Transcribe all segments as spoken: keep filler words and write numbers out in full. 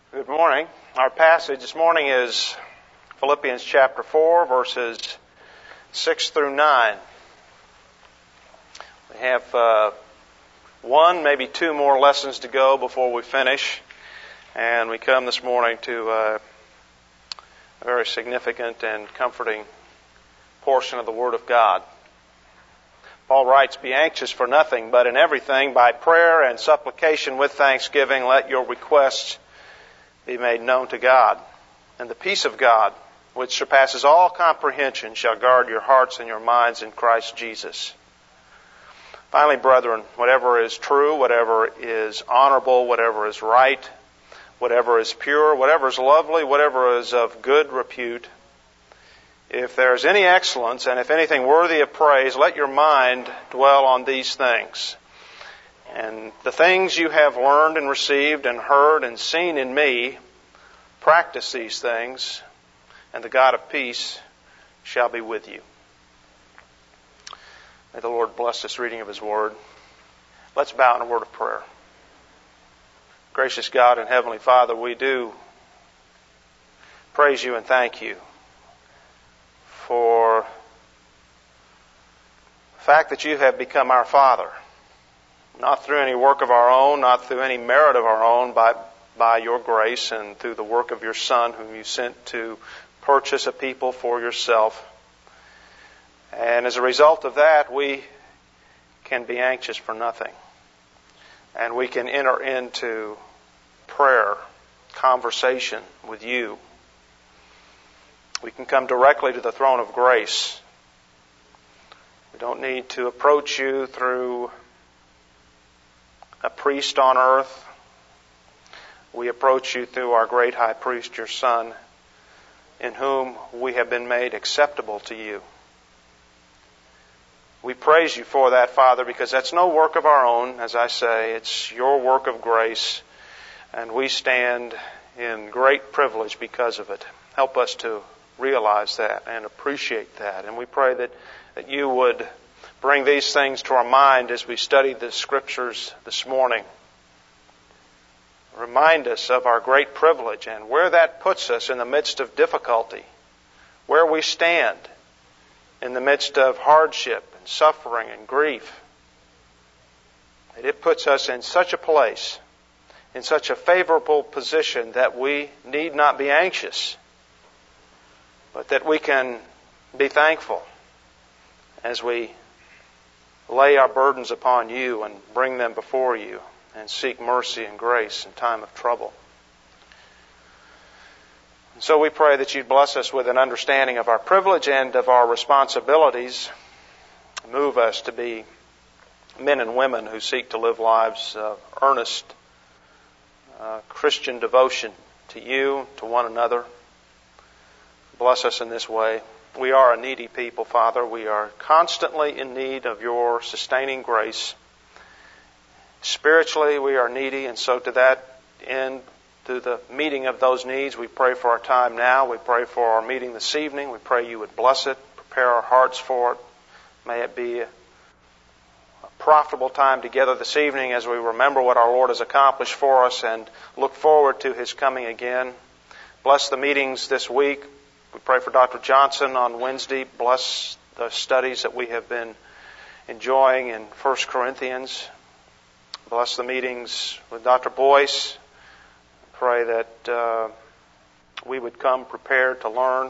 Good morning. Our passage this morning is Philippians chapter four, verses six through nine. We have uh, one, maybe two more lessons to go before we finish. And we come this morning to uh, a very significant and comforting portion of the Word of God. Paul writes, "Be anxious for nothing, but in everything, by prayer and supplication with thanksgiving, let your requests be made known to God. And the peace of God, which surpasses all comprehension, shall guard your hearts and your minds in Christ Jesus. Finally, brethren, whatever is true, whatever is honorable, whatever is right, whatever is pure, whatever is lovely, whatever is of good repute, if there is any excellence and if anything worthy of praise, let your mind dwell on these things. And the things you have learned and received and heard and seen in me, practice these things, and the God of peace shall be with you." May the Lord bless this reading of His Word. Let's bow in a word of prayer. Gracious God and Heavenly Father, we do praise You and thank You for the fact that You have become our Father. Not through any work of our own, not through any merit of our own, but by Your grace and through the work of Your Son, whom You sent to purchase a people for Yourself. And as a result of that, we can be anxious for nothing. And we can enter into prayer, conversation with You. We can come directly to the throne of grace. We don't need to approach You through a priest on earth. We approach You through our great high priest, Your Son, in whom we have been made acceptable to You. We praise You for that, Father, because that's no work of our own, as I say. It's Your work of grace, and we stand in great privilege because of it. Help us to realize that and appreciate that. And we pray that, that You would bring these things to our mind as we study the Scriptures this morning. Remind us of our great privilege and where that puts us in the midst of difficulty, where we stand in the midst of hardship and suffering and grief. That it puts us in such a place, in such a favorable position that we need not be anxious, but that we can be thankful as we lay our burdens upon You and bring them before You and seek mercy and grace in time of trouble. And so we pray that You'd bless us with an understanding of our privilege and of our responsibilities. Move us to be men and women who seek to live lives of earnest uh, Christian devotion to You, to one another. Bless us in this way. We are a needy people, Father. We are constantly in need of Your sustaining grace. Spiritually, we are needy, and so to that end, through the meeting of those needs, we pray for our time now. We pray for our meeting this evening. We pray You would bless it, prepare our hearts for it. May it be a profitable time together this evening as we remember what our Lord has accomplished for us and look forward to His coming again. Bless the meetings this week. We pray for Doctor Johnson on Wednesday. Bless the studies that we have been enjoying in First Corinthians. Bless the meetings with Doctor Boyce. Pray that uh, we would come prepared to learn.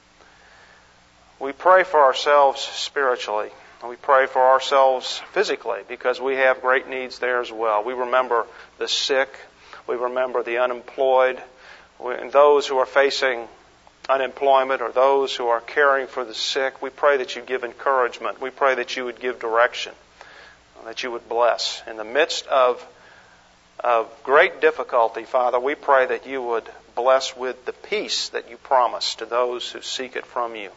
We pray for ourselves spiritually. We pray for ourselves physically because we have great needs there as well. We remember the sick. We remember the unemployed. And those who are facing unemployment or those who are caring for the sick. We pray that You give encouragement. We pray that You would give direction, that You would bless. In the midst of, of great difficulty, Father, we pray that You would bless with the peace that You promise to those who seek it from You.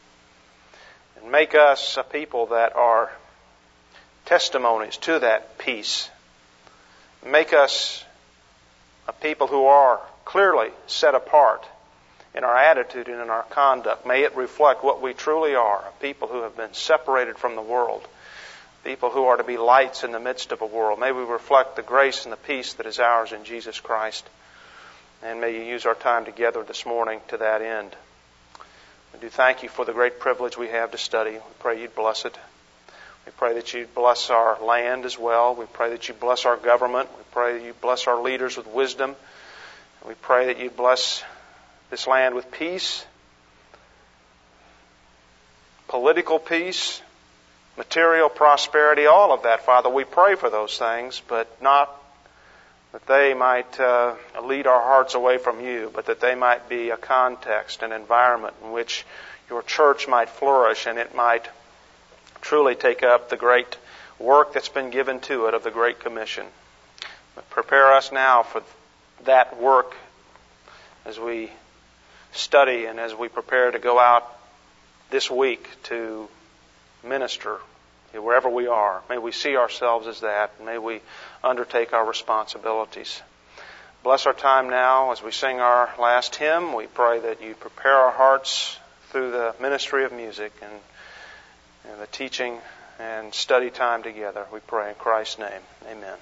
And make us a people that are testimonies to that peace. Make us a people who are clearly set apart in our attitude and in our conduct. May it reflect what we truly are, a people who have been separated from the world, people who are to be lights in the midst of a world. May we reflect the grace and the peace that is ours in Jesus Christ. And may you use our time together this morning to that end. We do thank you for the great privilege we have to study. We pray you'd bless it. We pray that you'd bless our land as well. We pray that you bless our government. We pray that you bless our leaders with wisdom. We pray that you bless this land with peace, political peace, material prosperity, all of that, Father. We pray for those things, but not that they might uh, lead our hearts away from you, but that they might be a context, an environment in which your church might flourish and it might truly take up the great work that's been given to it of the Great Commission. But prepare us now for that work as we study and as we prepare to go out this week to minister wherever we are. May we see ourselves as that. May we undertake our responsibilities. Bless our time now as we sing our last hymn. We pray that you prepare our hearts through the ministry of music and, and the teaching and study time together. We pray in Christ's name. Amen.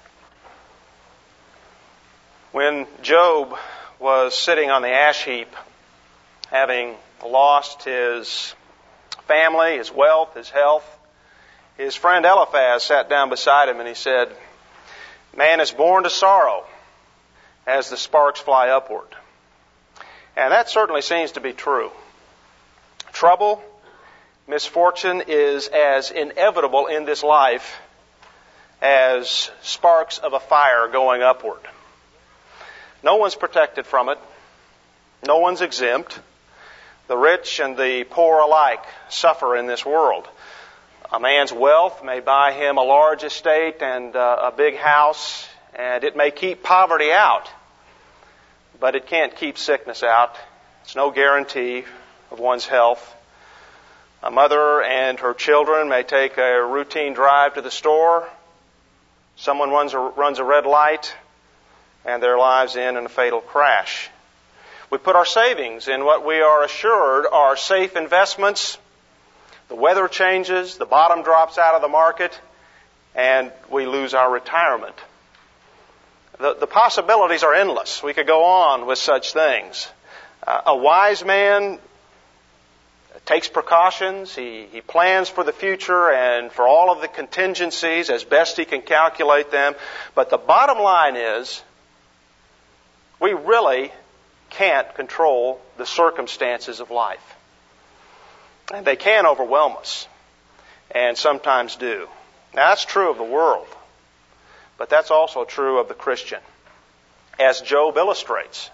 When Job was sitting on the ash heap, having lost his family, his wealth, his health, his friend Eliphaz sat down beside him and he said, "Man is born to sorrow as the sparks fly upward." And that certainly seems to be true. Trouble, misfortune is as inevitable in this life as sparks of a fire going upward. No one's protected from it. No one's exempt. The rich and the poor alike suffer in this world. A man's wealth may buy him a large estate and uh, a big house, and it may keep poverty out, but it can't keep sickness out. It's no guarantee of one's health. A mother and her children may take a routine drive to the store. Someone runs a, runs a red light, and their lives end in a fatal crash. We put our savings in what we are assured are safe investments. The weather changes, the bottom drops out of the market, and we lose our retirement. The, the possibilities are endless. We could go on with such things. Uh, a wise man takes precautions. He, he plans for the future and for all of the contingencies as best he can calculate them. But the bottom line is, we really can't control the circumstances of life. And they can overwhelm us, and sometimes do. Now, that's true of the world, but that's also true of the Christian. As Job illustrates,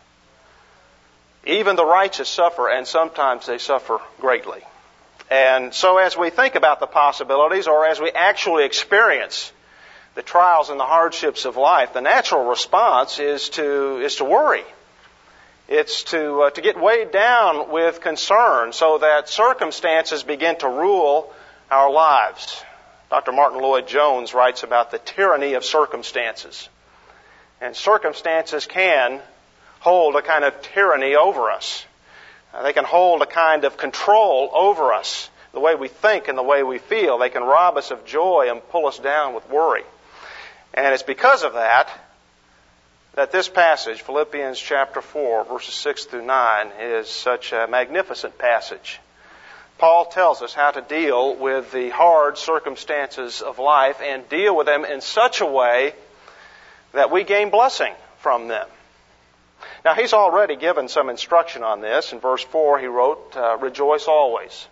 even the righteous suffer, and sometimes they suffer greatly. And so as we think about the possibilities, or as we actually experience the trials and the hardships of life, the natural response is to is to worry. It's to uh, to get weighed down with concern so that circumstances begin to rule our lives. Doctor Martin Lloyd-Jones writes about the tyranny of circumstances. And circumstances can hold a kind of tyranny over us. Uh, they can hold a kind of control over us, the way we think and the way we feel. They can rob us of joy and pull us down with worry. And it's because of that that this passage, Philippians chapter four, verses six through nine, is such a magnificent passage. Paul tells us how to deal with the hard circumstances of life and deal with them in such a way that we gain blessing from them. Now, he's already given some instruction on this. In verse four, he wrote, uh, "Rejoice always."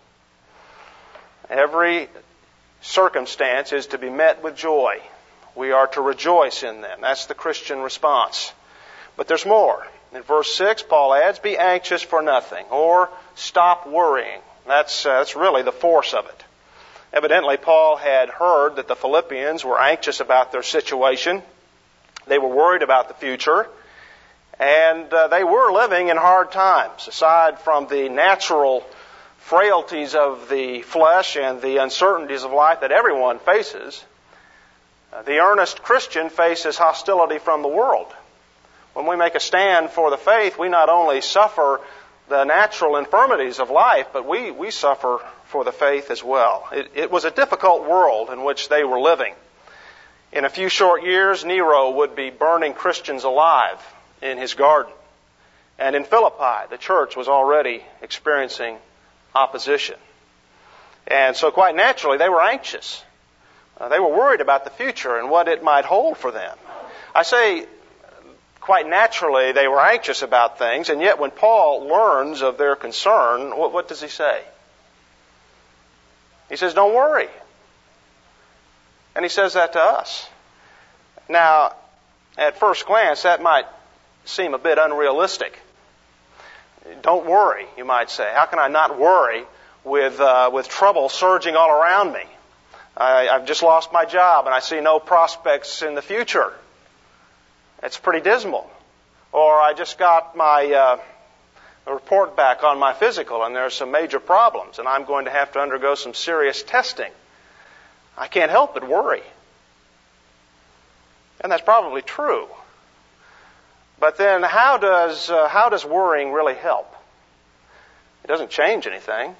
Every circumstance is to be met with joy. We are to rejoice in them. That's the Christian response. But there's more. In verse six, Paul adds, "Be anxious for nothing," or stop worrying. That's, uh, that's really the force of it. Evidently, Paul had heard that the Philippians were anxious about their situation. They were worried about the future. And uh, they were living in hard times. Aside from the natural frailties of the flesh and the uncertainties of life that everyone faces, uh, the earnest Christian faces hostility from the world. When we make a stand for the faith, we not only suffer the natural infirmities of life, but we, we suffer for the faith as well. It, it was a difficult world in which they were living. In a few short years, Nero would be burning Christians alive in his garden. And in Philippi, the church was already experiencing opposition. And so quite naturally, they were anxious. Uh, they were worried about the future and what it might hold for them. I say quite naturally they were anxious about things, and yet when Paul learns of their concern, what, what does he say? He says, don't worry. And he says that to us. Now, at first glance, that might seem a bit unrealistic. Don't worry, you might say. How can I not worry with uh, with trouble surging all around me? I, I've just lost my job and I see no prospects in the future. It's pretty dismal. Or I just got my uh, report back on my physical and there's some major problems and I'm going to have to undergo some serious testing. I can't help but worry. And that's probably true. But then how does uh, how does worrying really help? It doesn't change anything.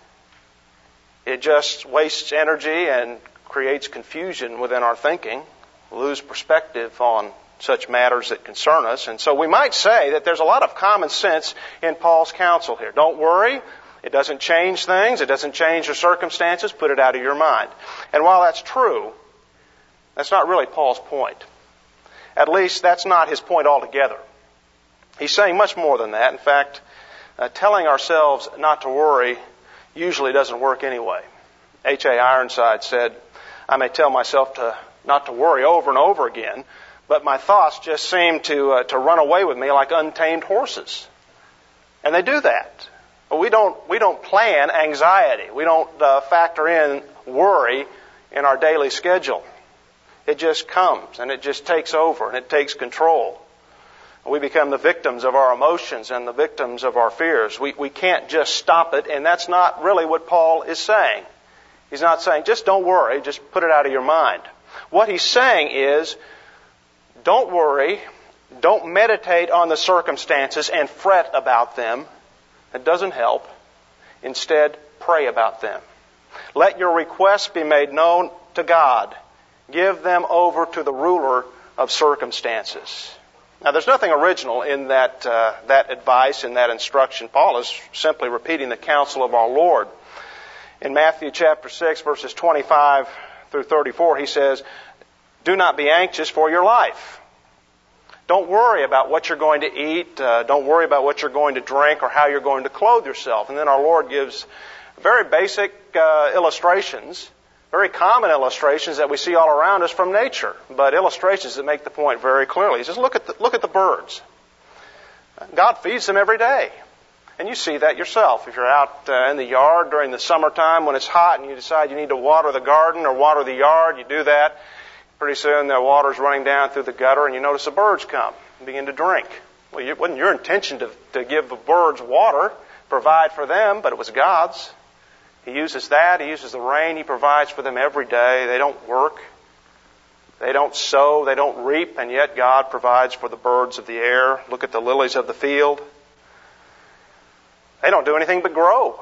It just wastes energy and creates confusion within our thinking, lose perspective on such matters that concern us. And so we might say that there's a lot of common sense in Paul's counsel here. Don't worry. It doesn't change things. It doesn't change your circumstances. Put it out of your mind. And while that's true, that's not really Paul's point. At least that's not his point altogether. He's saying much more than that. In fact, uh, telling ourselves not to worry usually doesn't work anyway. H A Ironside said, I may tell myself to not to worry over and over again, but my thoughts just seem to uh, to run away with me like untamed horses. And they do that. But we don't we don't plan anxiety. We don't uh, factor in worry in our daily schedule. It just comes and it just takes over and it takes control. We become the victims of our emotions and the victims of our fears. We we can't just stop it, and that's not really what Paul is saying. He's not saying, just don't worry, just put it out of your mind. What he's saying is, don't worry, don't meditate on the circumstances and fret about them. It doesn't help. Instead, pray about them. Let your requests be made known to God. Give them over to the ruler of circumstances. Now, there's nothing original in that uh, that advice, in that instruction. Paul is simply repeating the counsel of our Lord. In Matthew chapter six, verses twenty-five through thirty-four, he says, do not be anxious for your life. Don't worry about what you're going to eat. Uh, don't worry about what you're going to drink or how you're going to clothe yourself. And then our Lord gives very basic uh, illustrations, very common illustrations that we see all around us from nature, but illustrations that make the point very clearly. He says, look at the, look at the birds. God feeds them every day. And you see that yourself. If you're out uh, in the yard during the summertime when it's hot and you decide you need to water the garden or water the yard, you do that. Pretty soon the water's running down through the gutter and you notice the birds come and begin to drink. Well, it wasn't your intention to, to give the birds water, provide for them, but it was God's. He uses that. He uses the rain. He provides for them every day. They don't work. They don't sow. They don't reap. And yet God provides for the birds of the air. Look at the lilies of the field. They don't do anything but grow.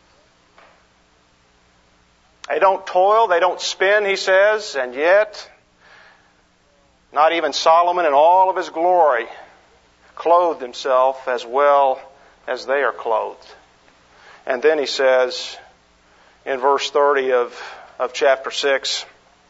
They don't toil. They don't spin, he says. And yet, not even Solomon in all of his glory clothed himself as well as they are clothed. And then he says, in verse thirty of, of chapter six,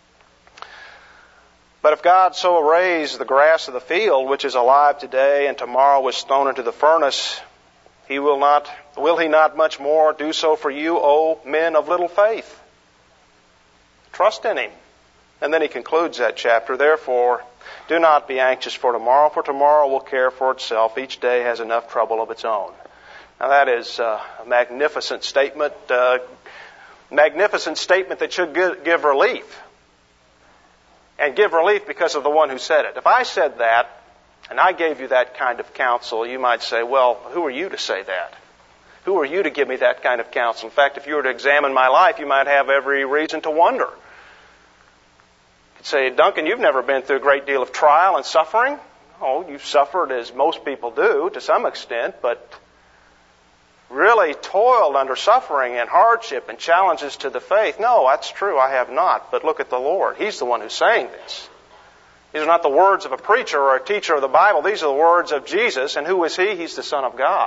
but if God so arrays the grass of the field, which is alive today and tomorrow is thrown into the furnace, he will not, will he not much more do so for you, O men of little faith? Trust in him. And then he concludes that chapter, therefore, do not be anxious for tomorrow, for tomorrow will care for itself. Each day has enough trouble of its own. Now that is a magnificent statement, uh, magnificent statement that should give relief. And give relief because of the one who said it. If I said that, and I gave you that kind of counsel, you might say, well, who are you to say that? Who are you to give me that kind of counsel? In fact, if you were to examine my life, you might have every reason to wonder. You could say, Duncan, you've never been through a great deal of trial and suffering. Oh, you've suffered as most people do to some extent, but really toiled under suffering and hardship and challenges to the faith. No, that's true, I have not. But look at the Lord. He's the one who's saying this. These are not the words of a preacher or a teacher of the Bible. These are the words of Jesus. And who is He? He's the Son of God.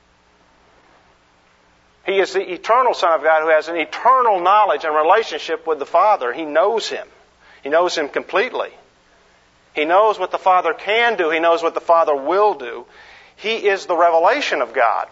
He is the eternal Son of God who has an eternal knowledge and relationship with the Father. He knows Him. He knows Him completely. He knows what the Father can do. He knows what the Father will do. He is the revelation of God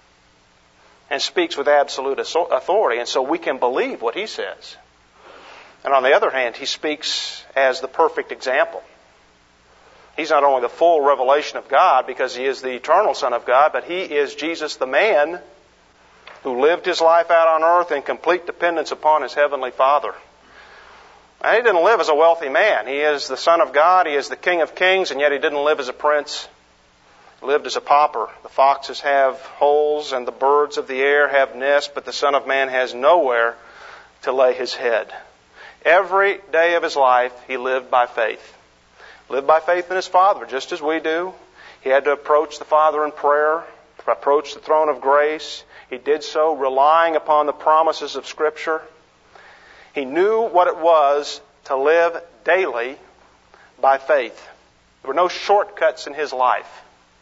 and speaks with absolute authority. And so we can believe what He says. And on the other hand, He speaks as the perfect example. He's not only the full revelation of God because He is the eternal Son of God, but He is Jesus the man who lived His life out on earth in complete dependence upon His heavenly Father. And He didn't live as a wealthy man. He is the Son of God. He is the King of Kings, and yet He didn't live as a prince. He lived as a pauper. The foxes have holes and the birds of the air have nests, but the Son of Man has nowhere to lay His head. Every day of His life, He lived by faith. Lived by faith in His Father, just as we do. He had to approach the Father in prayer, approach the throne of grace. He did so relying upon the promises of Scripture. He knew what it was to live daily by faith. There were no shortcuts in His life.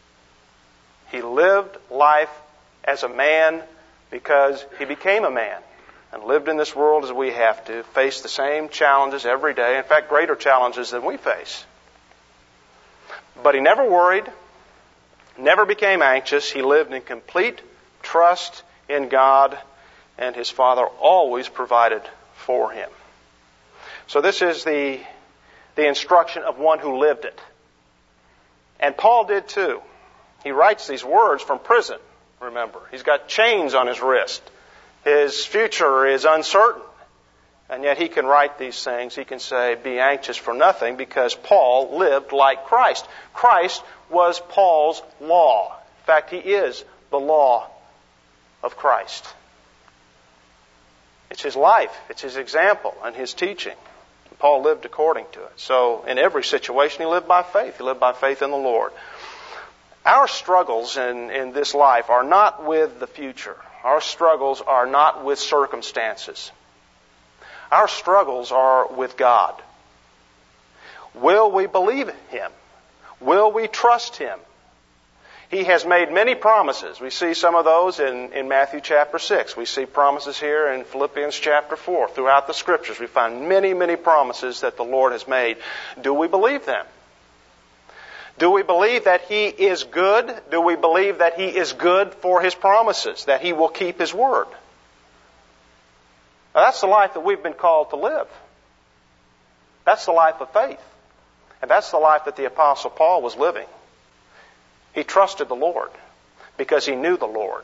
He lived life as a man because He became a man and lived in this world as we have to, face the same challenges every day, in fact, greater challenges than we face. But He never worried, never became anxious. He lived in complete trust in God, and His Father always provided for Him. So this is the, the instruction of one who lived it. And Paul did too. He writes these words from prison, remember. He's got chains on his wrist. His future is uncertain. And yet he can write these things. He can say, be anxious for nothing, because Paul lived like Christ. Christ was Paul's law. In fact, He is the law of Christ. It's His life, it's His example, and His teaching. Paul lived according to it. So in every situation, he lived by faith. He lived by faith in the Lord. Our struggles in, in this life are not with the future. Our struggles are not with circumstances. Our struggles are with God. Will we believe Him? Will we trust Him? He has made many promises. We see some of those in, in Matthew chapter six. We see promises here in Philippians chapter four. Throughout the Scriptures, we find many, many promises that the Lord has made. Do we believe them? Do we believe that He is good? Do we believe that He is good for His promises, that He will keep His word? Now, that's the life that we've been called to live. That's the life of faith. And that's the life that the Apostle Paul was living. He trusted the Lord because he knew the Lord.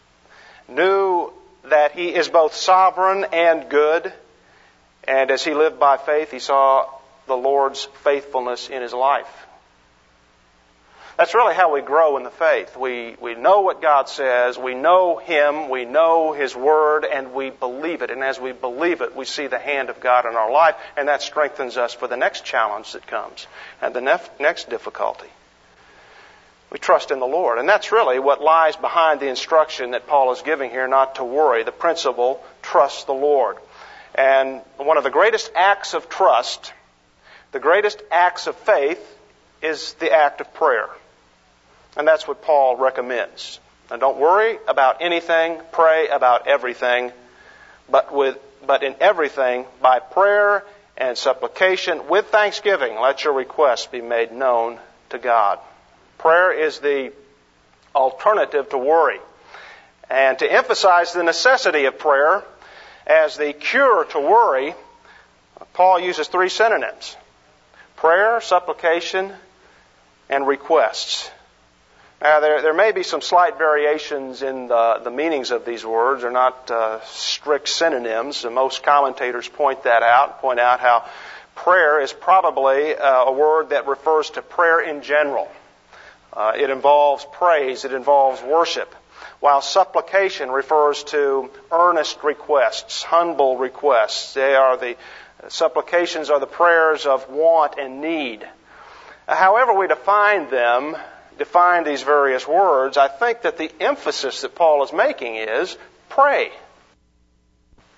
Knew that He is both sovereign and good. And as he lived by faith, he saw the Lord's faithfulness in his life. That's really how we grow in the faith. We, we know what God says, we know Him, we know His Word, and we believe it. And as we believe it, we see the hand of God in our life, and that strengthens us for the next challenge that comes and the nef- next difficulty. We trust in the Lord. And that's really what lies behind the instruction that Paul is giving here, not to worry. The principle, trust the Lord. And one of the greatest acts of trust, the greatest acts of faith, is the act of prayer. And that's what Paul recommends. And don't worry about anything, pray about everything, but with but in everything, by prayer and supplication, with thanksgiving, let your requests be made known to God. Prayer is the alternative to worry. And to emphasize the necessity of prayer as the cure to worry, Paul uses three synonyms: prayer, supplication, and requests. Now, there, there may be some slight variations in the, the meanings of these words. They're not uh, strict synonyms. And most commentators point that out, point out how prayer is probably uh, a word that refers to prayer in general. Uh, it involves praise, it involves worship, while supplication refers to earnest requests, humble requests. They are the supplications are the prayers of want and need. However we define them, define these various words, I think that the emphasis that Paul is making is pray.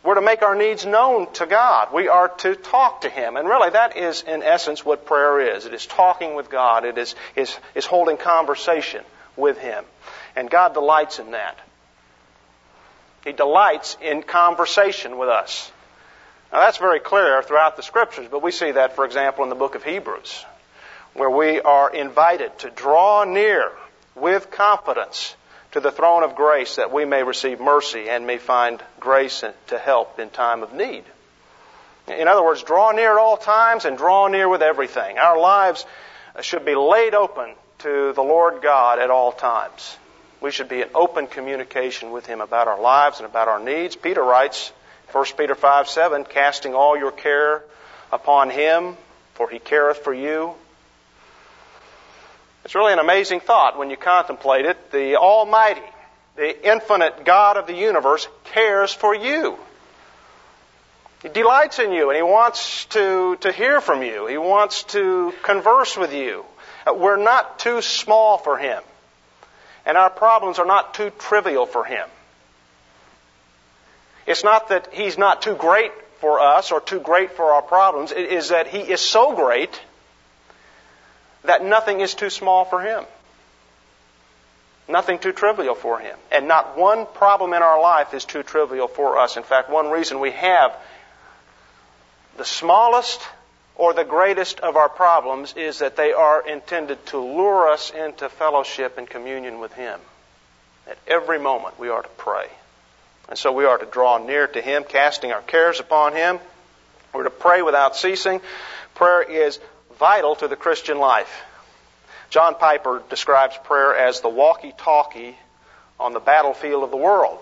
We're to make our needs known to God. We are to talk to Him. And really, that is, in essence, what prayer is. It is talking with God. It is, is, is holding conversation with Him. And God delights in that. He delights in conversation with us. Now, that's very clear throughout the Scriptures, but we see that, for example, in the book of Hebrews, where we are invited to draw near with confidence to the throne of grace that we may receive mercy and may find grace to help in time of need. In other words, draw near at all times and draw near with everything. Our lives should be laid open to the Lord God at all times. We should be in open communication with Him about our lives and about our needs. Peter writes, First Peter five seven, casting all your care upon Him, for He careth for you. It's really an amazing thought when you contemplate it. The Almighty, the infinite God of the universe, cares for you. He delights in you, and He wants to, to hear from you. He wants to converse with you. We're not too small for Him, and our problems are not too trivial for Him. It's not that He's not too great for us or too great for our problems. It is that He is so great that nothing is too small for Him. Nothing too trivial for Him. And not one problem in our life is too trivial for us. In fact, one reason we have the smallest or the greatest of our problems is that they are intended to lure us into fellowship and communion with Him. At every moment we are to pray. And so we are to draw near to Him, casting our cares upon Him. We're to pray without ceasing. Prayer is vital to the Christian life. John Piper describes prayer as the walkie-talkie on the battlefield of the world.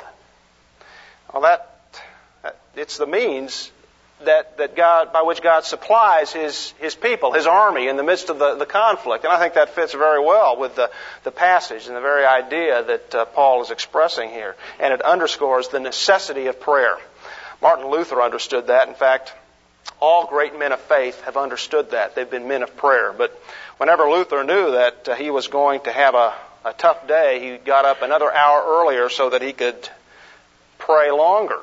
Well, that, it's the means that, that God, by which God supplies His, His people, His army in the midst of the, the conflict. And I think that fits very well with the, the passage and the very idea that uh, Paul is expressing here. And it underscores the necessity of prayer. Martin Luther understood that. In fact, all great men of faith have understood that. They've been men of prayer. But whenever Luther knew that uh, he was going to have a, a tough day, he got up another hour earlier so that he could pray longer.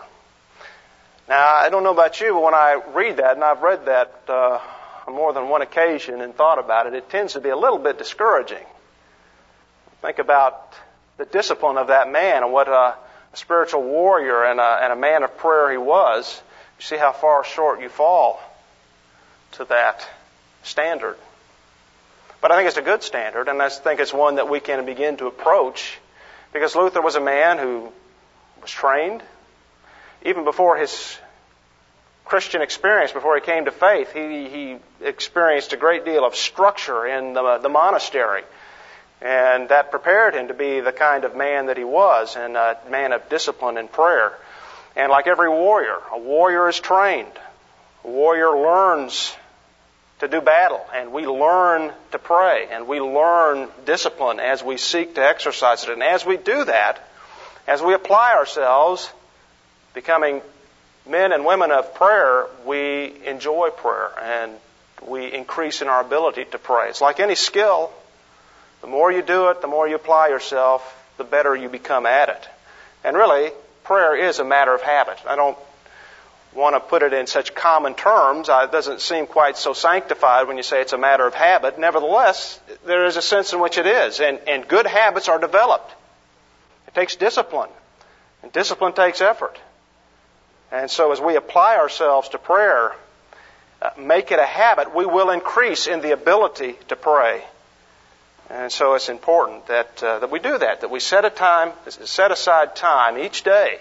Now, I don't know about you, but when I read that, and I've read that uh, on more than one occasion and thought about it, it tends to be a little bit discouraging. Think about the discipline of that man and what a, a spiritual warrior and a, and a man of prayer he was. You see how far short you fall to that standard. But I think it's a good standard, and I think it's one that we can begin to approach, because Luther was a man who was trained. Even before his Christian experience, before he came to faith, he, he experienced a great deal of structure in the, the monastery. And that prepared him to be the kind of man that he was, and a man of discipline and prayer. And like every warrior, a warrior is trained. A warrior learns to do battle, and we learn to pray, and we learn discipline as we seek to exercise it. And as we do that, as we apply ourselves, becoming men and women of prayer, we enjoy prayer, and we increase in our ability to pray. It's like any skill. The more you do it, the more you apply yourself, the better you become at it. And really, prayer is a matter of habit. I don't want to put it in such common terms. It doesn't seem quite so sanctified when you say it's a matter of habit. Nevertheless, there is a sense in which it is. And, and good habits are developed. It takes discipline. And discipline takes effort. And so as we apply ourselves to prayer, uh, make it a habit, we will increase in the ability to pray. And so it's important that uh, that we do that, that we set a time, set aside time each day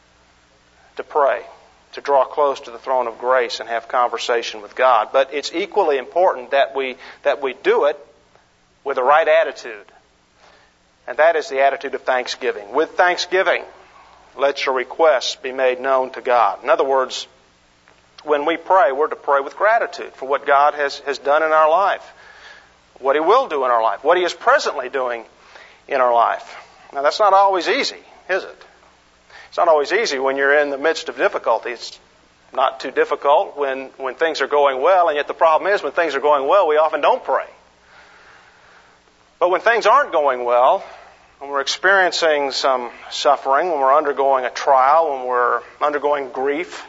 to pray, to draw close to the throne of grace and have conversation with God. But it's equally important that we that we do it with the right attitude. And that is the attitude of thanksgiving. With thanksgiving, let your requests be made known to God. In other words, when we pray, we're to pray with gratitude for what God has, has done in our life, what He will do in our life, what He is presently doing in our life. Now, that's not always easy, is it? It's not always easy when you're in the midst of difficulty. It's not too difficult when, when things are going well, and yet the problem is when things are going well, we often don't pray. But when things aren't going well, when we're experiencing some suffering, when we're undergoing a trial, when we're undergoing grief,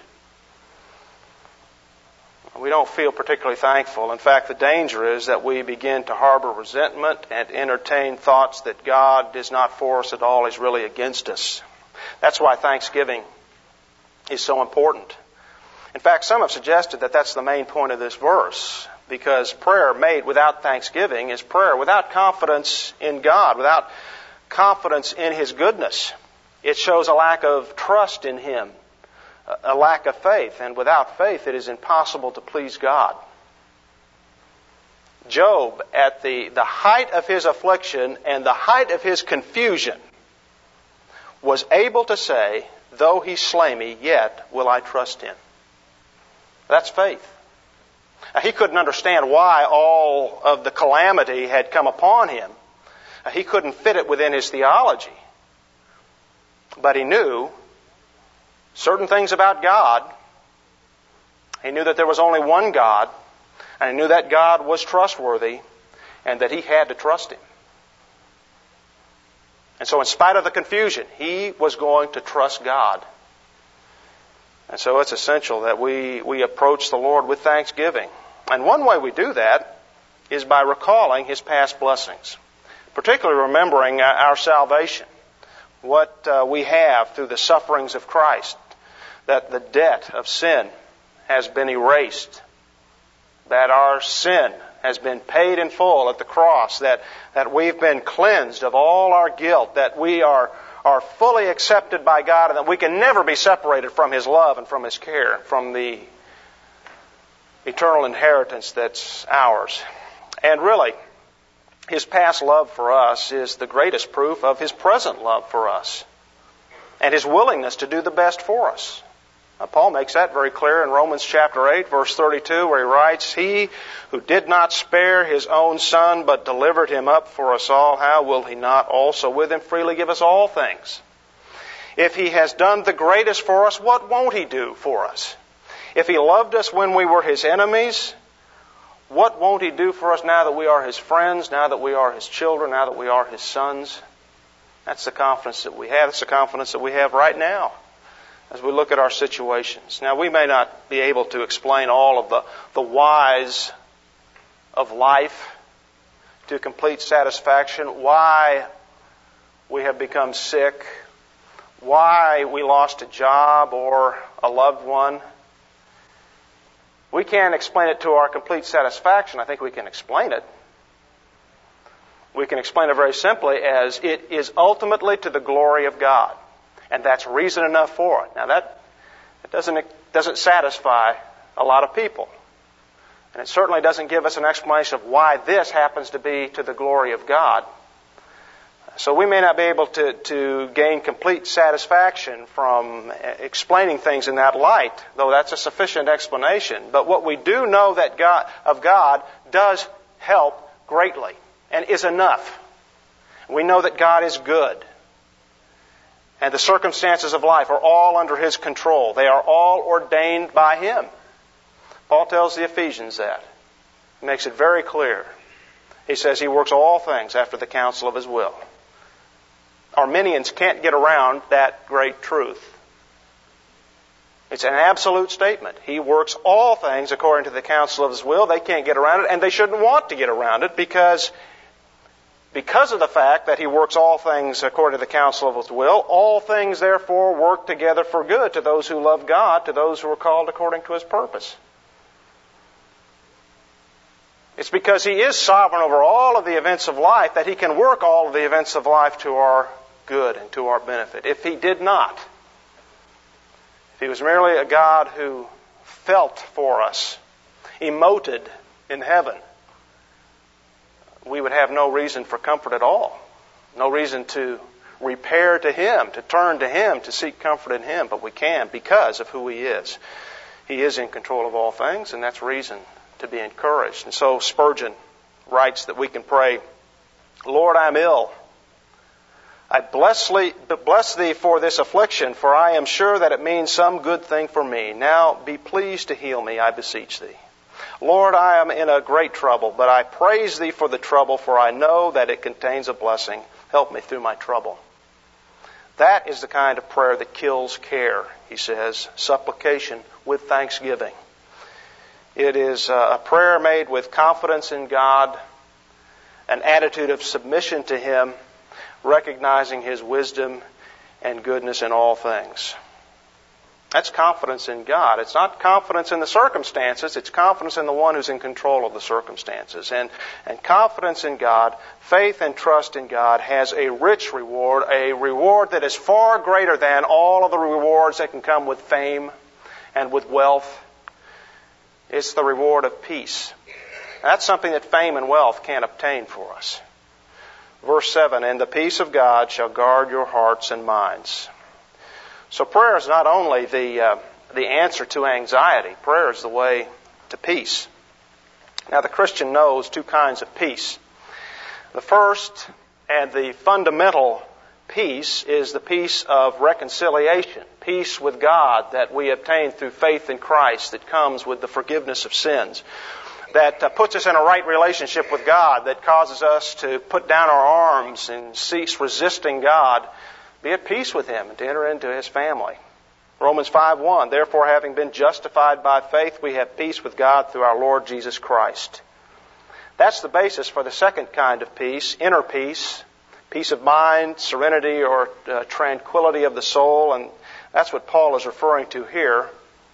we don't feel particularly thankful. In fact, the danger is that we begin to harbor resentment and entertain thoughts that God is not for us at all, He's really against us. That's why thanksgiving is so important. In fact, some have suggested that that's the main point of this verse, because prayer made without thanksgiving is prayer without confidence in God, without confidence in His goodness. It shows a lack of trust in Him, a lack of faith, and without faith it is impossible to please God. Job, at the, the height of his affliction and the height of his confusion, was able to say, though He slay me, yet will I trust Him. That's faith. Now, he couldn't understand why all of the calamity had come upon him. Now, he couldn't fit it within his theology. But he knew certain things about God. He knew that there was only one God, and he knew that God was trustworthy, and that he had to trust Him. And so in spite of the confusion, he was going to trust God. And so it's essential that we, we approach the Lord with thanksgiving. And one way we do that is by recalling His past blessings, particularly remembering our salvation, what uh, we have through the sufferings of Christ, that the debt of sin has been erased, that our sin has been paid in full at the cross, that, that we've been cleansed of all our guilt, that we are, are fully accepted by God, and that we can never be separated from His love and from His care, from the eternal inheritance that's ours. And really, His past love for us is the greatest proof of His present love for us and His willingness to do the best for us. Now, Paul makes that very clear in Romans chapter eight, verse thirty-two, where he writes, He who did not spare His own Son, but delivered Him up for us all, how will He not also with Him freely give us all things? If He has done the greatest for us, what won't He do for us? If He loved us when we were His enemies, what won't He do for us now that we are His friends, now that we are His children, now that we are His sons? That's the confidence that we have. That's the confidence that we have right now as we look at our situations. Now, we may not be able to explain all of the, the whys of life to complete satisfaction, why we have become sick, why we lost a job or a loved one. We can't explain it to our complete satisfaction. I think we can explain it. We can explain it very simply as it is ultimately to the glory of God. And that's reason enough for it. Now that, that doesn't, it doesn't satisfy a lot of people. And it certainly doesn't give us an explanation of why this happens to be to the glory of God. So we may not be able to, to gain complete satisfaction from explaining things in that light, though that's a sufficient explanation. But what we do know that God, of God does help greatly and is enough. We know that God is good. And the circumstances of life are all under His control. They are all ordained by Him. Paul tells the Ephesians that. He makes it very clear. He says He works all things after the counsel of His will. Arminians can't get around that great truth. It's an absolute statement. He works all things according to the counsel of His will. They can't get around it, and they shouldn't want to get around it because Because of the fact that He works all things according to the counsel of His will, all things therefore work together for good to those who love God, to those who are called according to His purpose. It's because He is sovereign over all of the events of life that He can work all of the events of life to our good and to our benefit. If He did not, if He was merely a God who felt for us, emoted in heaven, we would have no reason for comfort at all. No reason to repair to Him, to turn to Him, to seek comfort in Him. But we can because of who He is. He is in control of all things, and that's reason to be encouraged. And so Spurgeon writes that we can pray, Lord, I am ill. I bless Thee for this affliction, for I am sure that it means some good thing for me. Now be pleased to heal me, I beseech Thee. Lord, I am in a great trouble, but I praise Thee for the trouble, for I know that it contains a blessing. Help me through my trouble. That is the kind of prayer that kills care, he says. Supplication with thanksgiving. It is a prayer made with confidence in God, an attitude of submission to Him, recognizing His wisdom and goodness in all things. That's confidence in God. It's not confidence in the circumstances. It's confidence in the one who's in control of the circumstances. And, and confidence in God, faith and trust in God has a rich reward, a reward that is far greater than all of the rewards that can come with fame and with wealth. It's the reward of peace. That's something that fame and wealth can't obtain for us. Verse seven, and the peace of God shall guard your hearts and minds. So prayer is not only the uh, the answer to anxiety. Prayer is the way to peace. Now the Christian knows two kinds of peace. The first and the fundamental peace is the peace of reconciliation. Peace with God that we obtain through faith in Christ that comes with the forgiveness of sins. That uh, puts us in a right relationship with God. That causes us to put down our arms and cease resisting God. Be at peace with Him and to enter into His family. Romans five one, therefore having been justified by faith, we have peace with God through our Lord Jesus Christ. That's the basis for the second kind of peace, inner peace, peace of mind, serenity or uh, tranquility of the soul, and that's what Paul is referring to here.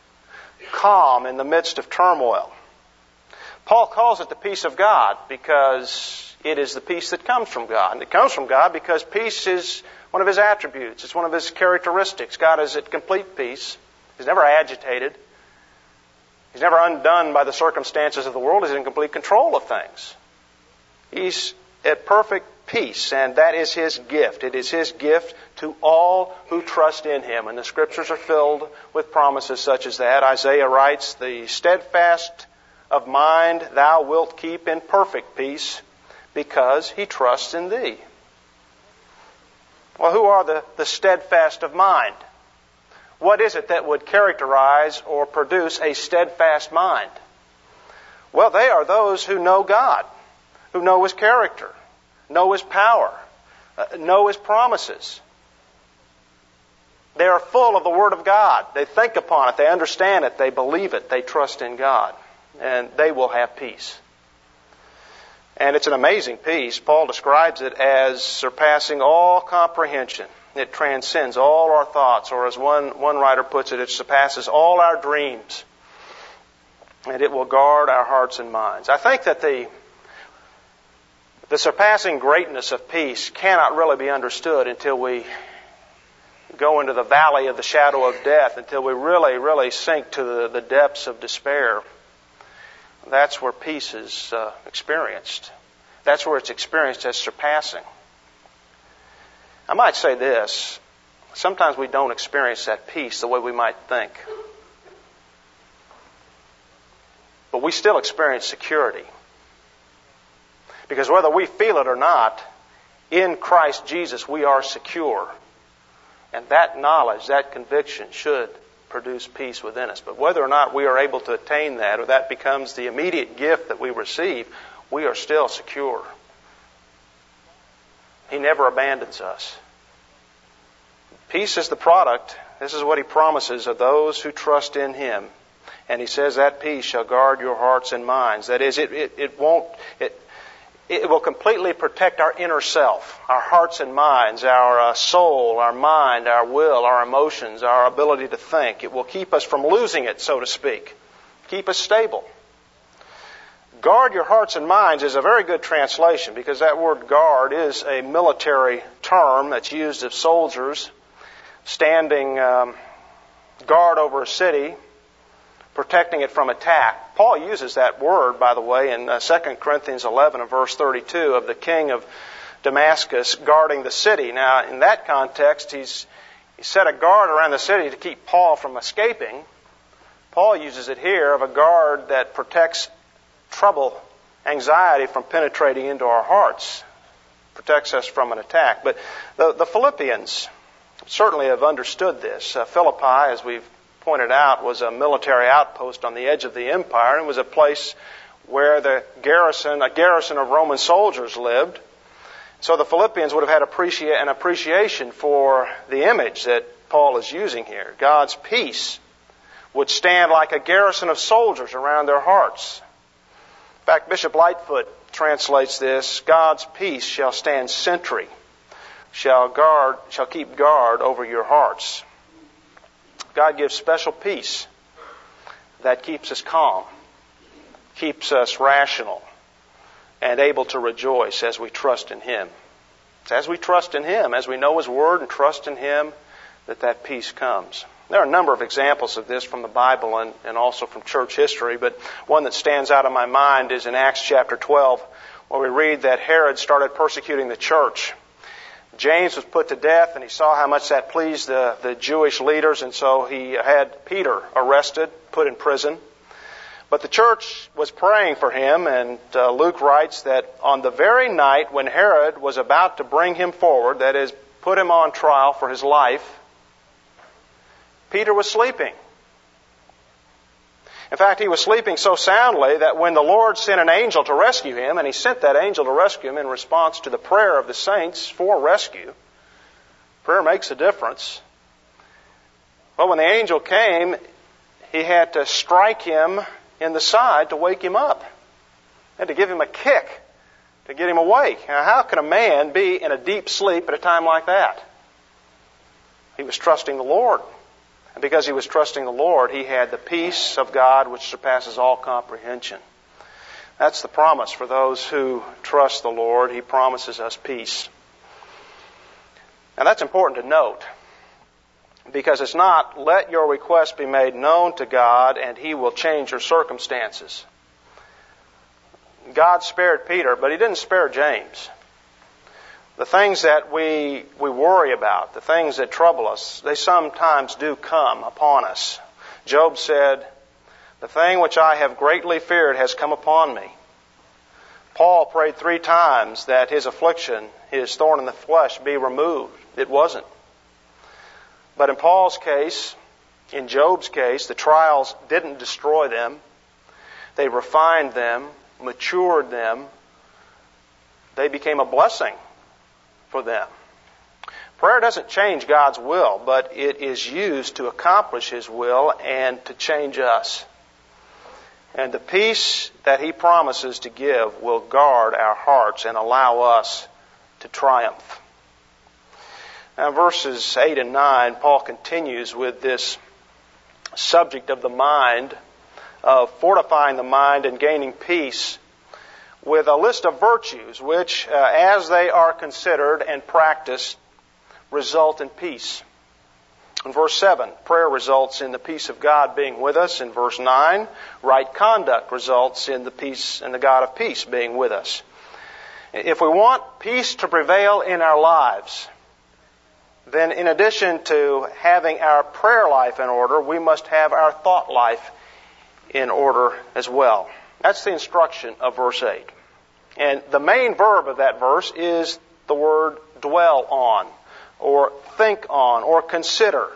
Calm in the midst of turmoil. Paul calls it the peace of God because it is the peace that comes from God. And it comes from God because peace is one of His attributes. It's one of His characteristics. God is at complete peace. He's never agitated. He's never undone by the circumstances of the world. He's in complete control of things. He's at perfect peace, and that is His gift. It is His gift to all who trust in Him. And the Scriptures are filled with promises such as that. Isaiah writes, the steadfast of mind thou wilt keep in perfect peace, because he trusts in thee. Well, who are the, the steadfast of mind? What is it that would characterize or produce a steadfast mind? Well, they are those who know God, who know His character, know His power, uh, know His promises. They are full of the Word of God. They think upon it, they understand it, they believe it, they trust in God, and they will have peace. And it's an amazing peace. Paul describes it as surpassing all comprehension. It transcends all our thoughts, or as one, one writer puts it, it surpasses all our dreams. And it will guard our hearts and minds. I think that the, the surpassing greatness of peace cannot really be understood until we go into the valley of the shadow of death, until we really, really sink to the, the depths of despair. That's where peace is uh, experienced. That's where it's experienced as surpassing. I might say this. Sometimes we don't experience that peace the way we might think. But we still experience security. Because whether we feel it or not, in Christ Jesus we are secure. And that knowledge, that conviction should produce peace within us. But whether or not we are able to attain that, or that becomes the immediate gift that we receive, we are still secure. He never abandons us. Peace is the product. This is what He promises of those who trust in Him. And He says that peace shall guard your hearts and minds. That is, it, it, it won't, it, it will completely protect our inner self, our hearts and minds, our uh, soul, our mind, our will, our emotions, our ability to think. It will keep us from losing it, so to speak. Keep us stable. Guard your hearts and minds is a very good translation, because that word guard is a military term that's used of soldiers standing um, guard over a city, protecting it from attack. Paul uses that word, by the way, in uh, Second Corinthians eleven and verse thirty-two of the king of Damascus guarding the city. Now, in that context, he's he set a guard around the city to keep Paul from escaping. Paul uses it here of a guard that protects trouble, anxiety from penetrating into our hearts, protects us from an attack. But the, the Philippians certainly have understood this. Uh, Philippi, as we've pointed out, was a military outpost on the edge of the empire, and was a place where the garrison, a garrison of Roman soldiers lived. So the Philippians would have had appreci- an appreciation for the image that Paul is using here. God's peace would stand like a garrison of soldiers around their hearts. In fact, Bishop Lightfoot translates this, God's peace shall stand sentry, shall guard, shall keep guard over your hearts. God gives special peace that keeps us calm, keeps us rational, and able to rejoice as we trust in Him. It's as we trust in Him, as we know His Word and trust in Him, that that peace comes. There are a number of examples of this from the Bible and, and also from church history, but one that stands out in my mind is in Acts chapter twelve, where we read that Herod started persecuting the church. James was put to death, and he saw how much that pleased the, the Jewish leaders, and so he had Peter arrested, put in prison. But the church was praying for him, and uh, Luke writes that on the very night when Herod was about to bring him forward, that is, put him on trial for his life, Peter was sleeping. In fact, he was sleeping so soundly that when the Lord sent an angel to rescue him, and He sent that angel to rescue him in response to the prayer of the saints for rescue, prayer makes a difference. Well, when the angel came, he had to strike him in the side to wake him up. He had to give him a kick to get him awake. Now, how can a man be in a deep sleep at a time like that? He was trusting the Lord. And because he was trusting the Lord, he had the peace of God which surpasses all comprehension. That's the promise for those who trust the Lord. He promises us peace. Now that's important to note, because it's not, let your request be made known to God and He will change your circumstances. God spared Peter, but He didn't spare James. The things that we we worry about, the things that trouble us, they sometimes do come upon us. Job said, the thing which I have greatly feared has come upon me. Paul prayed three times that his affliction, his thorn in the flesh, be removed. It wasn't. But in Paul's case, in Job's case, the trials didn't destroy them. They refined them, matured them. They became a blessing for them. Prayer doesn't change God's will, but it is used to accomplish His will and to change us. And the peace that He promises to give will guard our hearts and allow us to triumph. Now, verses eight and nine, Paul continues with this subject of the mind, of fortifying the mind and gaining peace, with a list of virtues which, uh, as they are considered and practiced, result in peace. In verse seven, prayer results in the peace of God being with us. In verse nine, right conduct results in the peace and the God of peace being with us. If we want peace to prevail in our lives, then in addition to having our prayer life in order, we must have our thought life in order as well. That's the instruction of verse eight. And the main verb of that verse is the word dwell on, or think on, or consider.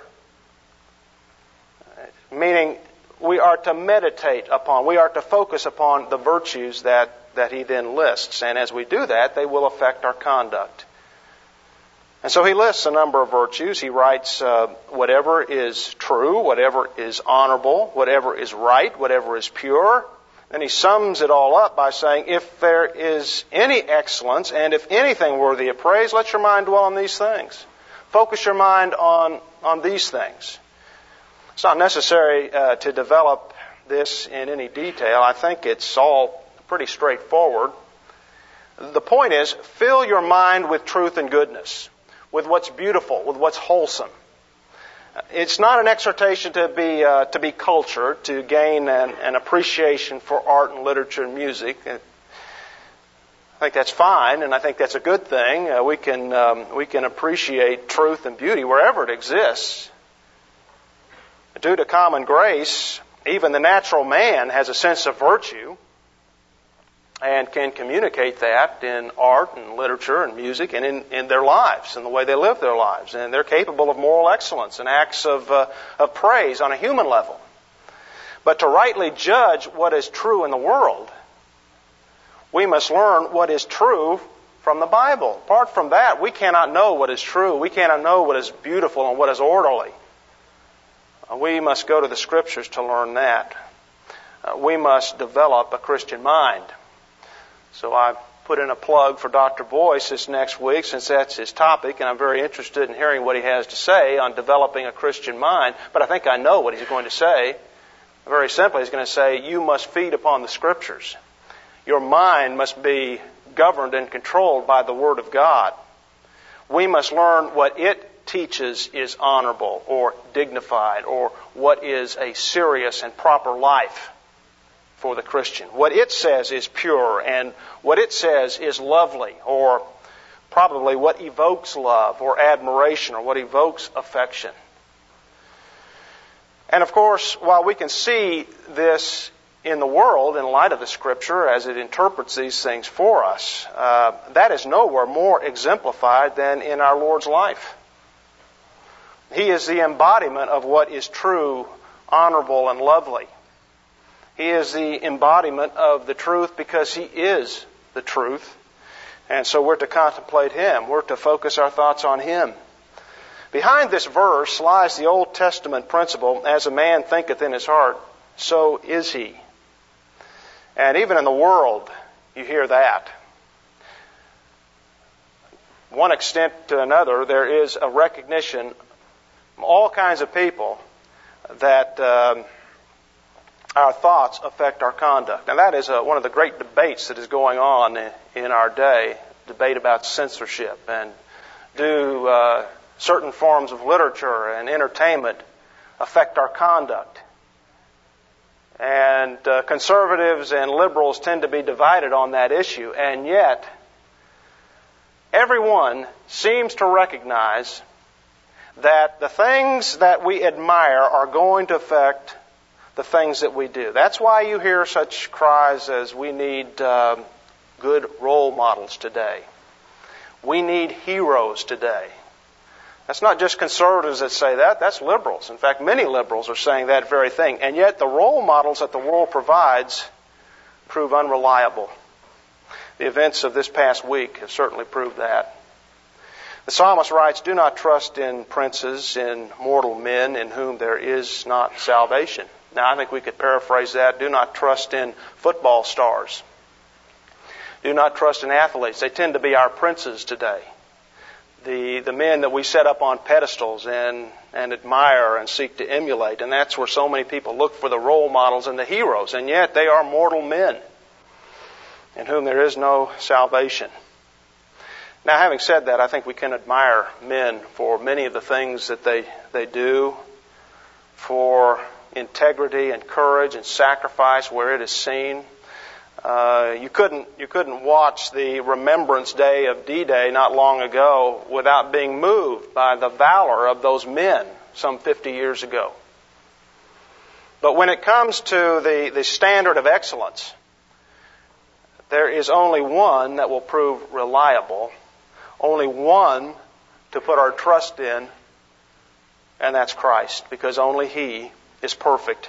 Meaning we are to meditate upon, we are to focus upon the virtues that, that he then lists. And as we do that, they will affect our conduct. And so he lists a number of virtues. He writes uh, whatever is true, whatever is honorable, whatever is right, whatever is pure. And he sums it all up by saying, if there is any excellence and if anything worthy of praise, let your mind dwell on these things. Focus your mind on, on these things. It's not necessary uh, to develop this in any detail. I think it's all pretty straightforward. The point is, fill your mind with truth and goodness, with what's beautiful, with what's wholesome. It's not an exhortation to be uh, to be cultured, to gain an, an appreciation for art and literature and music. I think that's fine, and I think that's a good thing. Uh, we can um, we can appreciate truth and beauty wherever it exists. Due to common grace, even the natural man has a sense of virtue and can communicate that in art and literature and music and in, in their lives and the way they live their lives. And they're capable of moral excellence and acts of, uh, of praise on a human level. But to rightly judge what is true in the world, we must learn what is true from the Bible. Apart from that, we cannot know what is true. We cannot know what is beautiful and what is orderly. Uh, we must go to the Scriptures to learn that. Uh, we must develop a Christian mind. So I put in a plug for Doctor Boyce this next week, since that's his topic, and I'm very interested in hearing what he has to say on developing a Christian mind. But I think I know what he's going to say. Very simply, he's going to say, you must feed upon the Scriptures. Your mind must be governed and controlled by the Word of God. We must learn what it teaches is honorable or dignified, or what is a serious and proper life for the Christian. What it says is pure, and what it says is lovely, or probably what evokes love or admiration, or what evokes affection. And of course, while we can see this in the world in light of the Scripture as it interprets these things for us, uh, that is nowhere more exemplified than in our Lord's life. He is the embodiment of what is true, honorable, and lovely. He is the embodiment of the truth because He is the truth. And so we're to contemplate Him. We're to focus our thoughts on Him. Behind this verse lies the Old Testament principle, as a man thinketh in his heart, so is he. And even in the world, you hear that. One extent to another, there is a recognition from all kinds of people that um, our thoughts affect our conduct. And that is uh, one of the great debates that is going on in our day, debate about censorship, and do uh, certain forms of literature and entertainment affect our conduct. And uh, conservatives and liberals tend to be divided on that issue, and yet everyone seems to recognize that the things that we admire are going to affect the things that we do. That's why you hear such cries as, we need uh, good role models today. We need heroes today. That's not just conservatives that say that, that's liberals. In fact, many liberals are saying that very thing. And yet the role models that the world provides prove unreliable. The events of this past week have certainly proved that. The psalmist writes, do not trust in princes, in mortal men in whom there is not salvation. Now, I think we could paraphrase that. Do not trust in football stars. Do not trust in athletes. They tend to be our princes today. The the men that we set up on pedestals and, and admire and seek to emulate. And that's where so many people look for the role models and the heroes. And yet they are mortal men in whom there is no salvation. Now, having said that, I think we can admire men for many of the things that they, they do, for integrity and courage and sacrifice where it is seen. Uh, you couldn't you couldn't watch the Remembrance Day of D-Day not long ago without being moved by the valor of those men some fifty years ago. But when it comes to the, the standard of excellence, there is only one that will prove reliable, only one to put our trust in, and that's Christ, because only He is perfect.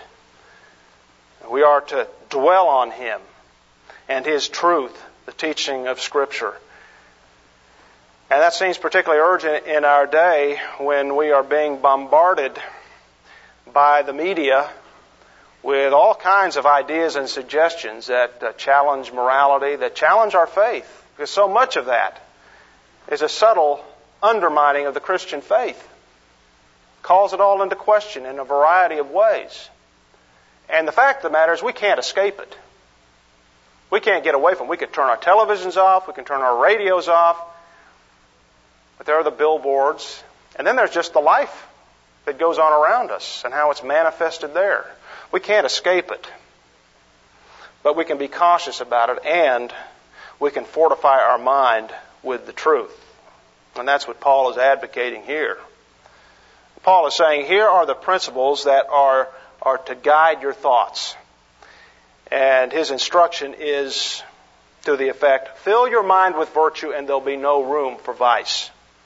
We are to dwell on Him and His truth, the teaching of Scripture. And that seems particularly urgent in our day when we are being bombarded by the media with all kinds of ideas and suggestions that uh, challenge morality, that challenge our faith. Because so much of that is a subtle undermining of the Christian faith. Calls it all into question in a variety of ways. And the fact of the matter is we can't escape it. We can't get away from it. We can turn our televisions off, we can turn our radios off, but there are the billboards, and then there's just the life that goes on around us and how it's manifested there. We can't escape it, but we can be cautious about it, and we can fortify our mind with the truth. And that's what Paul is advocating here. Paul is saying, here are the principles that are, are to guide your thoughts. And his instruction is to the effect, fill your mind with virtue and there'll be no room for vice.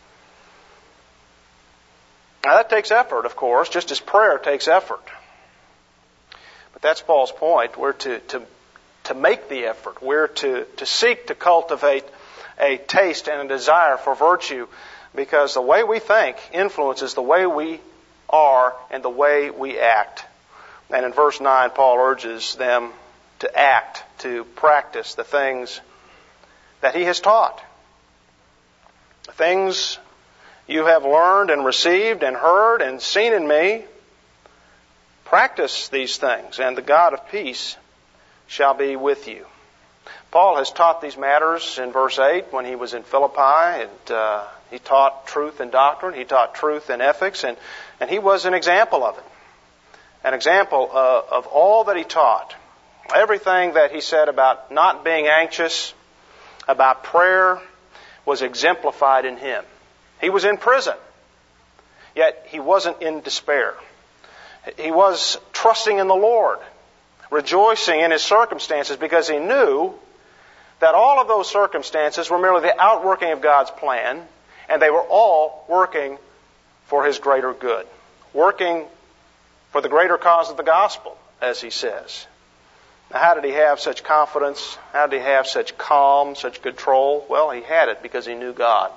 Now that takes effort, of course, just as prayer takes effort. But that's Paul's point. We're to, to, to make the effort. We're to, to seek to cultivate a taste and a desire for virtue, because the way we think influences the way we are and the way we act. And in verse nine, Paul urges them to act, to practice the things that he has taught. The things you have learned and received and heard and seen in me, practice these things, and the God of peace shall be with you. Paul has taught these matters in verse eight when he was in Philippi, and uh, he taught truth in doctrine, he taught truth in ethics, and, and he was an example of it. An example uh, of all that he taught. Everything that he said about not being anxious, about prayer, was exemplified in him. He was in prison, yet he wasn't in despair. He was trusting in the Lord, rejoicing in his circumstances, because he knew that all of those circumstances were merely the outworking of God's plan, and they were all working for his greater good, working for the greater cause of the gospel, as he says. Now, how did he have such confidence? How did he have such calm, such control? Well, he had it because he knew God.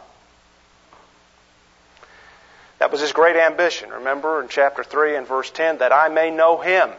That was his great ambition. Remember in chapter three and verse ten, that I may know him,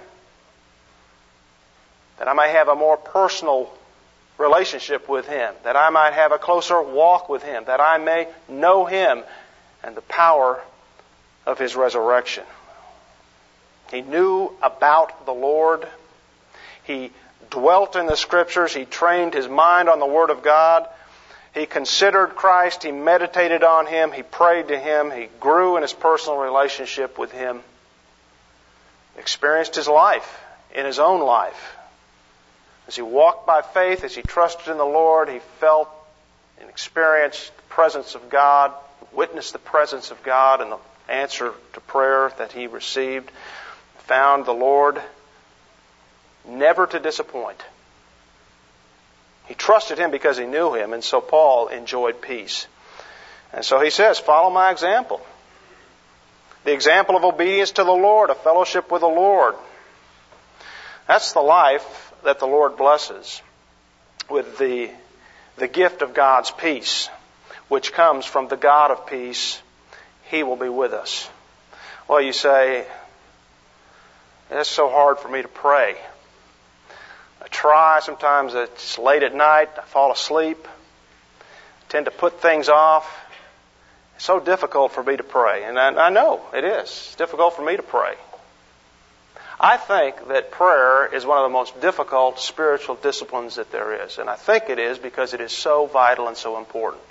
that I may have a more personal relationship with him, that I might have a closer walk with him, that I may know him and the power of his resurrection. He knew about the Lord. He dwelt in the Scriptures. He trained his mind on the Word of God. He considered Christ. He meditated on him. He prayed to him. He grew in his personal relationship with him. He experienced his life in his own life. As he walked by faith, as he trusted in the Lord, he felt and experienced the presence of God, witnessed the presence of God and the answer to prayer that he received, found the Lord never to disappoint. He trusted him because he knew him, and so Paul enjoyed peace. And so he says, follow my example. The example of obedience to the Lord, a fellowship with the Lord. That's the life that the Lord blesses with the, the gift of God's peace, which comes from the God of peace. He will be with us. Well, you say, it's so hard for me to pray. I try, sometimes it's late at night, I fall asleep, I tend to put things off. It's so difficult for me to pray. And I, I know it is. It's difficult for me to pray. I think that prayer is one of the most difficult spiritual disciplines that there is. And I think it is because it is so vital and so important.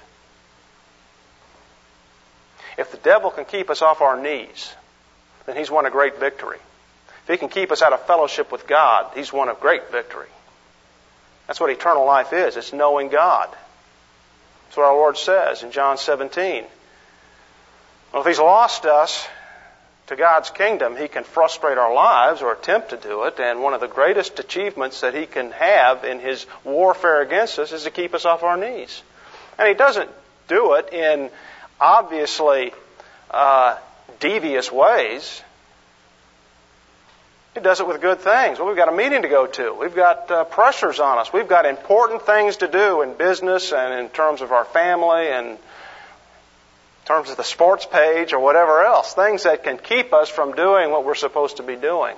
If the devil can keep us off our knees, then he's won a great victory. If he can keep us out of fellowship with God, he's won a great victory. That's what eternal life is. It's knowing God. That's what our Lord says in John seventeen. Well, if he's lost us to God's kingdom, he can frustrate our lives or attempt to do it. And one of the greatest achievements that he can have in his warfare against us is to keep us off our knees. And he doesn't do it in obviously uh, devious ways. He does it with good things. Well, we've got a meeting to go to. We've got uh, pressures on us. We've got important things to do in business and in terms of our family and in terms of the sports page or whatever else. Things that can keep us from doing what we're supposed to be doing.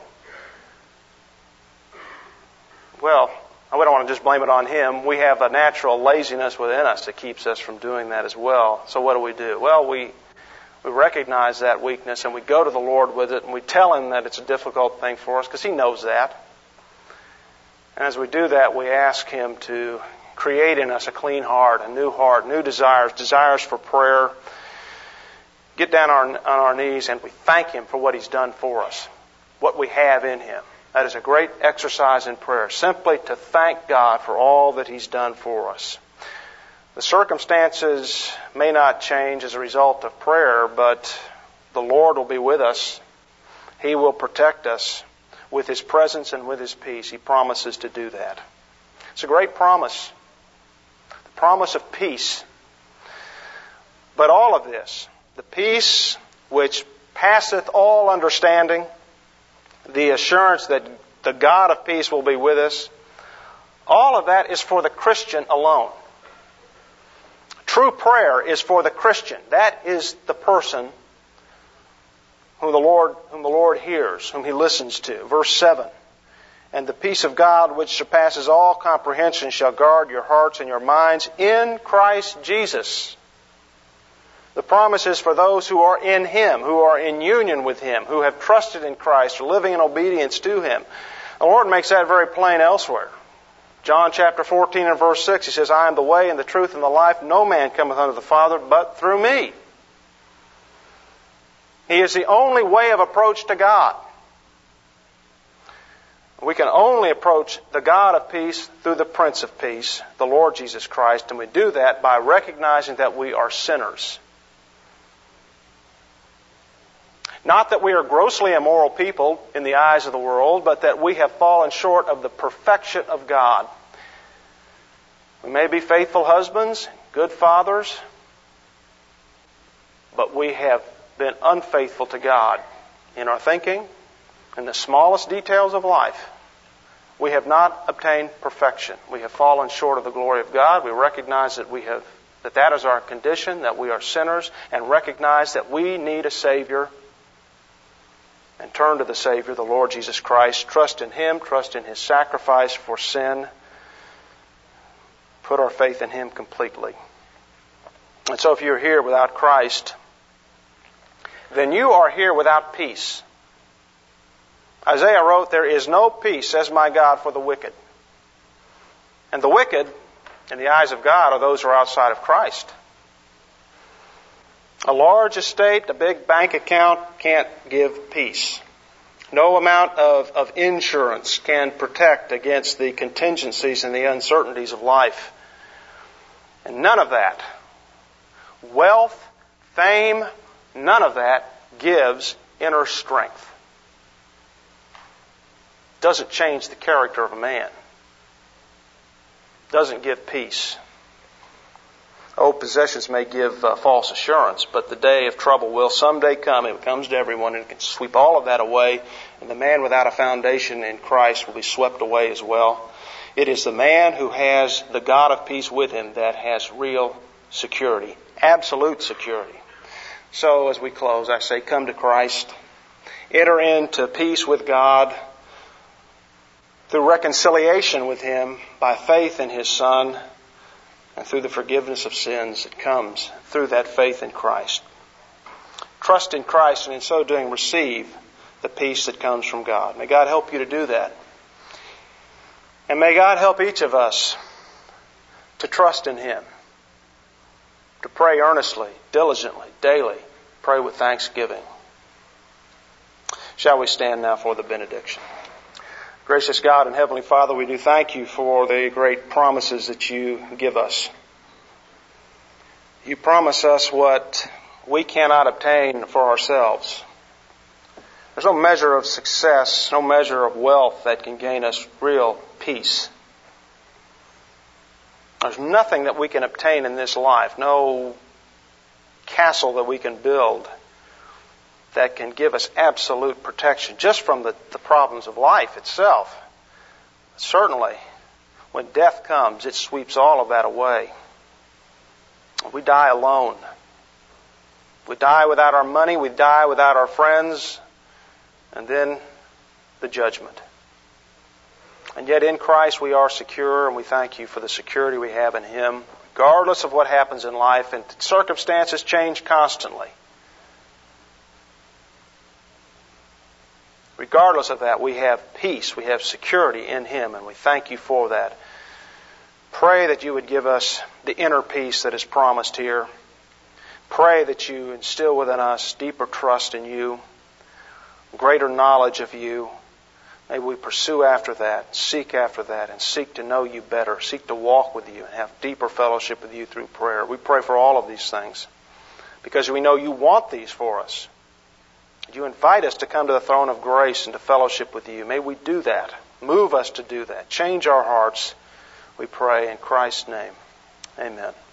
Well, we don't want to just blame it on him. We have a natural laziness within us that keeps us from doing that as well. So what do we do? Well, we we recognize that weakness and we go to the Lord with it and we tell him that it's a difficult thing for us because he knows that. And as we do that, we ask him to create in us a clean heart, a new heart, new desires, desires for prayer. Get down on our knees and we thank him for what he's done for us, what we have in him. That is a great exercise in prayer, simply to thank God for all that he's done for us. The circumstances may not change as a result of prayer, but the Lord will be with us. He will protect us with his presence and with his peace. He promises to do that. It's a great promise, the promise of peace. But all of this, the peace which passeth all understanding, the assurance that the God of peace will be with us, all of that is for the Christian alone. True prayer is for the Christian. That is the person whom the Lord, whom the Lord hears, whom He listens to. Verse seven. And the peace of God, which surpasses all comprehension, shall guard your hearts and your minds in Christ Jesus. The promise is for those who are in Him, who are in union with Him, who have trusted in Christ, are living in obedience to Him. The Lord makes that very plain elsewhere. John chapter fourteen and verse six, He says, I am the way and the truth and the life. No man cometh unto the Father but through me. He is the only way of approach to God. We can only approach the God of peace through the Prince of Peace, the Lord Jesus Christ, and we do that by recognizing that we are sinners. Not that we are grossly immoral people in the eyes of the world, but that we have fallen short of the perfection of God. We may be faithful husbands, good fathers, but we have been unfaithful to God in our thinking, in the smallest details of life. We have not obtained perfection. We have fallen short of the glory of God. We recognize that we have that that is our condition, that we are sinners, and recognize that we need a Savior. And turn to the Savior, the Lord Jesus Christ. Trust in Him. Trust in His sacrifice for sin. Put our faith in Him completely. And so if you're here without Christ, then you are here without peace. Isaiah wrote, there is no peace, says my God, for the wicked. And the wicked, in the eyes of God, are those who are outside of Christ. A large estate, a big bank account can't give peace. No amount of, of insurance can protect against the contingencies and the uncertainties of life. And none of that, wealth, fame, none of that gives inner strength. Doesn't change the character of a man. Doesn't give peace. Oh, possessions may give uh, false assurance, but the day of trouble will someday come. It comes to everyone and it can sweep all of that away. And the man without a foundation in Christ will be swept away as well. It is the man who has the God of peace with him that has real security, absolute security. So as we close, I say, come to Christ. Enter into peace with God through reconciliation with Him by faith in His Son, and through the forgiveness of sins that comes through that faith in Christ. Trust in Christ, and in so doing, receive the peace that comes from God. May God help you to do that. And may God help each of us to trust in Him, to pray earnestly, diligently, daily, pray with thanksgiving. Shall we stand now for the benediction? Gracious God and Heavenly Father, we do thank You for the great promises that You give us. You promise us what we cannot obtain for ourselves. There's no measure of success, no measure of wealth that can gain us real peace. There's nothing that we can obtain in this life, no castle that we can build that can give us absolute protection just from the, the problems of life itself. Certainly, when death comes, it sweeps all of that away. We die alone. We die without our money, we die without our friends, and then the judgment. And yet in Christ we are secure, and we thank You for the security we have in Him, regardless of what happens in life, and circumstances change constantly. Regardless of that, we have peace, we have security in Him, and we thank You for that. Pray that You would give us the inner peace that is promised here. Pray that You instill within us deeper trust in You, greater knowledge of You. May we pursue after that, seek after that, and seek to know You better, seek to walk with You, and have deeper fellowship with You through prayer. We pray for all of these things because we know You want these for us. You invite us to come to the throne of grace and to fellowship with You. May we do that. Move us to do that. Change our hearts, we pray in Christ's name. Amen.